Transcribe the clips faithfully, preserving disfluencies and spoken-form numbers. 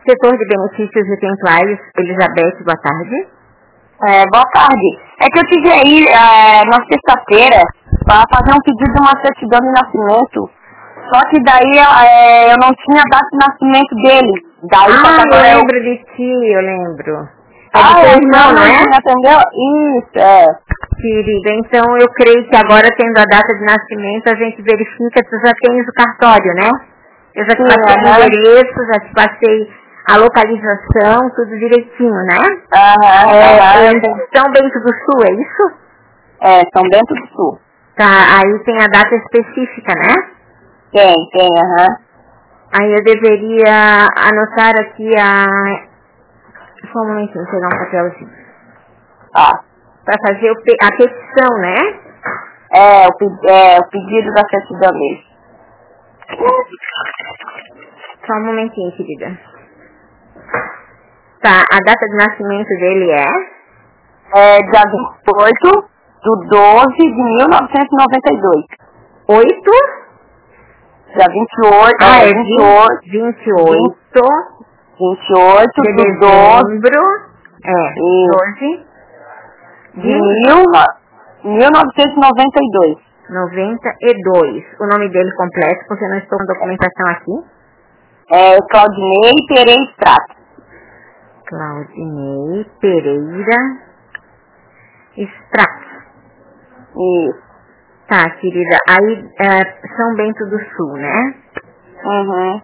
Setor de benefícios e templários, Elizabeth, boa tarde. É, boa tarde. É que eu tive aí, é, na sexta-feira, para fazer um pedido de uma certidão de nascimento, só que daí é, eu não tinha data de nascimento dele. Daí, Ah, eu eu lembro de ti, eu lembro. É Ah, do teu é, irmão, não, não é? não entendeu? Isso, é. Querida, então eu creio que agora, tendo a data de nascimento, a gente verifica, tu já tens o cartório, né? Eu já te Sim, passei o aham. endereço, já te passei a localização, tudo direitinho, né? Aham, É, aham. é São Bento do Sul, é isso? É, São Bento do Sul. Tá, aí tem a data específica, né? Tem, tem, aham. Aí eu deveria anotar aqui a... Só um momentinho, pegar um papelzinho. Ah. Pra fazer o pe... a petição, né? É o, pe- é, o pedido da certidão mesmo. Só um momentinho, querida. Tá, a data de nascimento dele é? É dia vinte e oito de doze de mil novecentos e noventa e dois. oito? Dia vinte e oito, Ah, é, é vinte e oito, vinte e oito vinte e oito de de doze dezembro. É, e doze de de mil novecentos e noventa e dois. noventa e dois. O nome dele completo, porque eu não estou com documentação aqui. É Claudinei Pereira Estrato. Claudinei Pereira Strato. Isso. Tá, querida. Aí, é, São Bento do Sul, né? Uhum.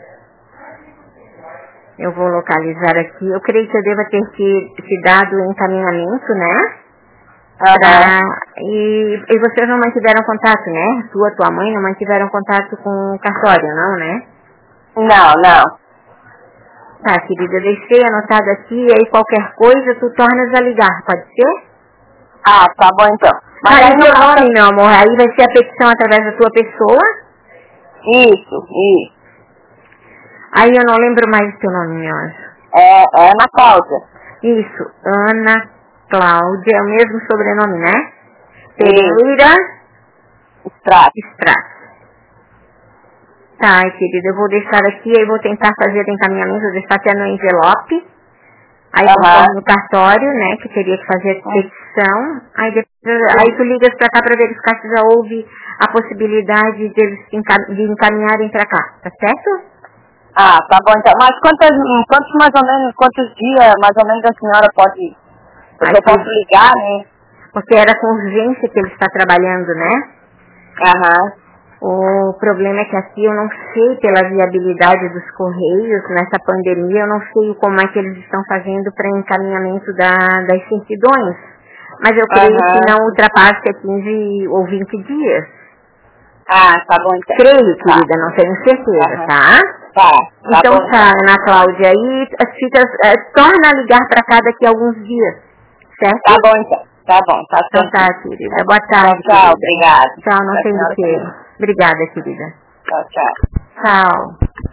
Eu vou localizar aqui. Eu creio que eu deva ter te, te dado o encaminhamento, né? Aham. Pra, e, e vocês não mantiveram contato, né? Tu e tua mãe não mantiveram contato com o cartório, não, né? Não, não. Tá, querida, eu deixei anotado aqui, e aí qualquer coisa tu tornas a ligar, pode ser? Ah, tá bom então. Mas Mas aí aí no teu caso... nome, meu amor, aí vai ser a petição através da tua pessoa. Isso, isso. Aí eu não lembro mais o teu nome, meu anjo. É, é Ana Cláudia. Isso, Ana Cláudia, é o mesmo sobrenome, né? Isso. Pereira Estrato. Estrato. Tá, querida, eu vou deixar aqui, aí vou tentar fazer o encaminhamento, vou deixar até no envelope. Aí Aham. conforme no cartório, né, que teria que fazer a petição. Aí, depois, aí tu ligas pra cá pra verificar se já houve a possibilidade de eles enca- de encaminharem pra cá, tá certo? Ah, tá bom então. Mas quantos, quantos mais ou menos, quantos dias mais ou menos a senhora pode... Porque eu Aí, posso ligar, né? porque era com urgência que ele está trabalhando, né? Aham. O problema é que aqui eu não sei pela viabilidade dos correios nessa pandemia, eu não sei como é que eles estão fazendo para encaminhamento da, das certidões. Mas eu creio Aham. que não ultrapasse quinze ou vinte dias. Ah, tá bom então. Creio, Tá. querida, não tenho certeza, Aham. tá? Tá, tá Então bom. tá, Ana Cláudia, aí fica, é, torna a ligar para cá daqui a alguns dias, certo? Tá bom então. Tá bom, tá Então certo. tá, querida. Boa tarde, Tchau, tchau, querida. obrigada. Tchau, não Pra tem do senhora que. também. Obrigada, querida. Tchau, tchau. Tchau.